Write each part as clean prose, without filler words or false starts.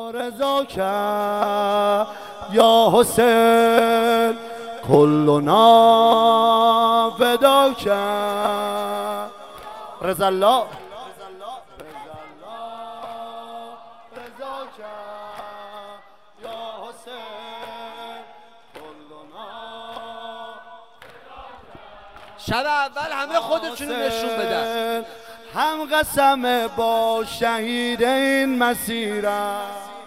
رضا کرد یا حسین کلنا فدا کرد رضا الله رضا کرد یا حسین کلنا. شب اول همه خودشونو نشون بدن. هم قسم با شهید این مسیرم،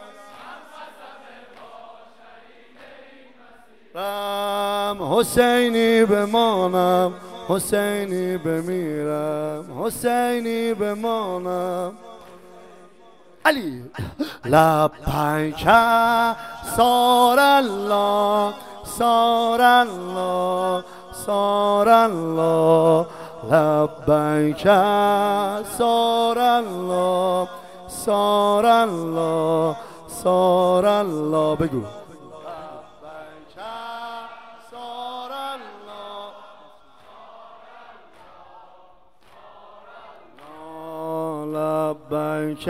حسینی بمانم حسینی بمیرم حسینی بمانم. علی لبیک صار الله صار الله صار الله لبیک صار الله صار الله صار الله. بگو لبیک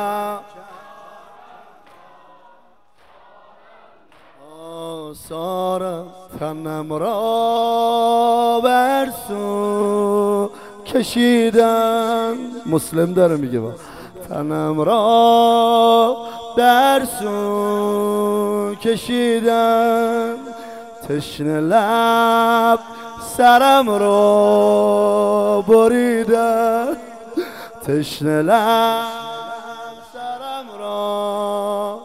آثار تنم را بر سو کشیدن. مسلم داره میگه با تنم را بر سو کشیدن، تشنه لب سرم را بریدن، تشنه لب سرم را.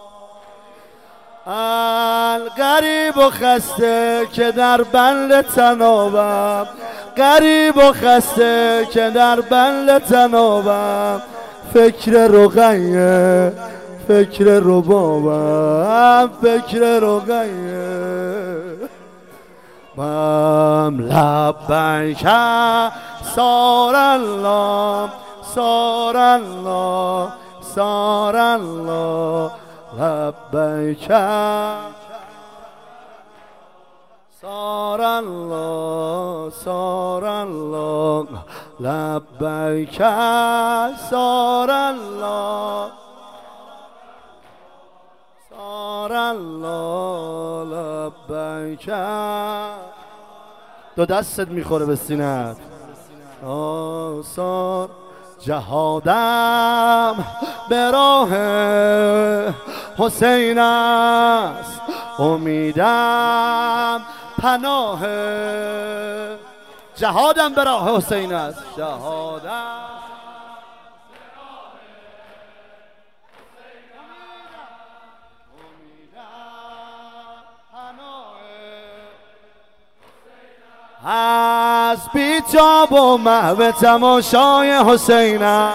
غریب و خسته که در بند تنابم، غریب و خسته که در بند تنابم، فکر رقیه فکر ربابم فکر رقیه. لبیک صار الله صار الله صار الله لبیک صار الله صار الله لبیک صار الله صار الله لبیک. دو دستت میخوره به سینه‌ات. آثار جهادم به راه حسین است، امیدم پناه. جهادم به راه حسین است، جهادم از بیتاب و محو تماشای حسینم،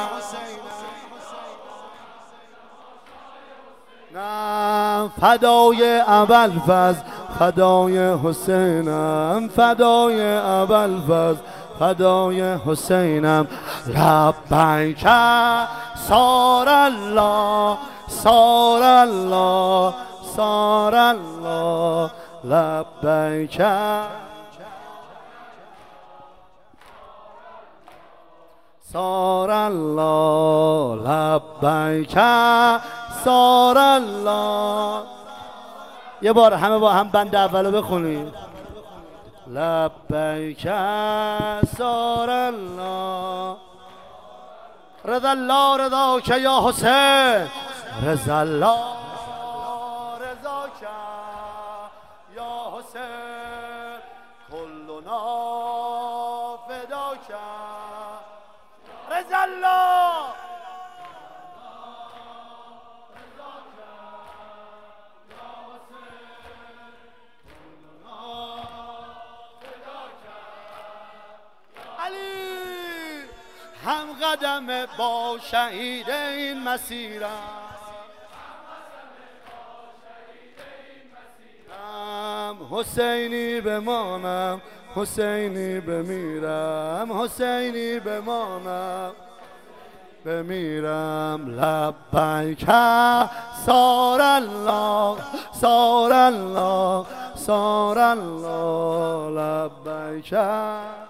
نه فدای ابوالفضل فدای حسینم، فدای ابوالفضل فدای حسینم. لبیک صار الله صار الله صار الله لبیک صار الله لبیک صار الله. یه بار همه با هم بند اولو بخونید. لبیک صار الله رضا الله رضا که یا حسین رضا الله رضا که یا حسین کلنا فدا که رضا الله. علی هم قدم با شهید این مسیرم، حسینی بمانم حسینی بمیرم حسینی بمانم بمیرم. لبیک صار الله صار الله صار الله لبیک.